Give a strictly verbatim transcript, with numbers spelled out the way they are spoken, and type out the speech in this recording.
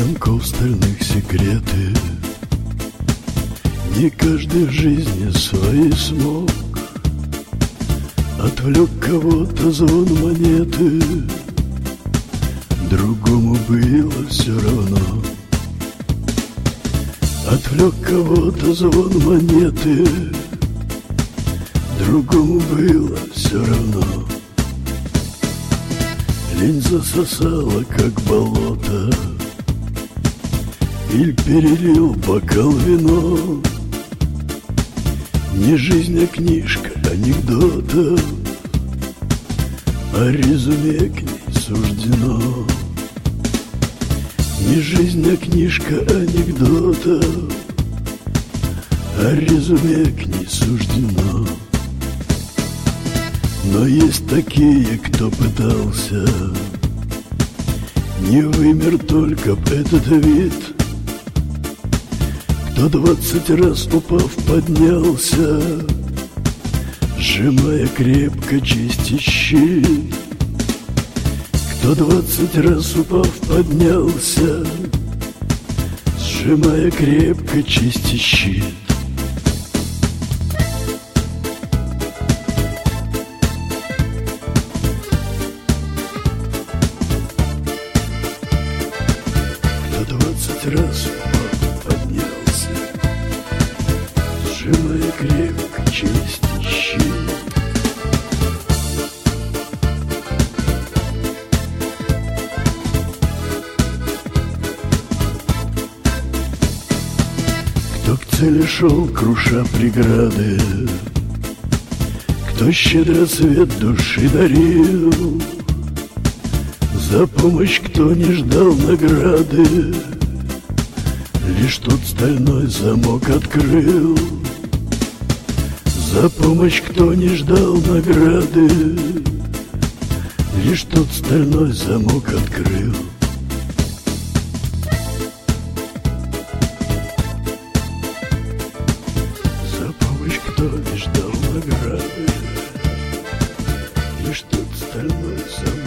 замков стальных секреты. Не каждый в жизни своей смог. Отвлек кого-то звон монеты, другому было все равно. Отвлек кого-то звон монеты, другому было все равно. Лень засосала, как болото, Иль перелил бокал вино. Не жизнь, а книжка анекдотов, а резюме к ней суждено. Не жизнь, а книжка анекдотов, а резюме к ней суждено. Но есть такие, кто пытался, не вымер только б этот вид. Кто двадцать раз упав поднялся, сжимая крепко честь и щит. Кто двадцать раз упав поднялся, сжимая крепко честь и щит. Кто двадцать раз упав поднялся, сжимая крепко честь и щит. Кто к цели шел, круша преграды, кто щедро свет души дарил, за помощь кто не ждал награды, лишь тут стальной замок открыл. За помощь кто не ждал награды, лишь тут стальной замок открыл. За помощь кто не ждал награды, лишь тут стальной замок.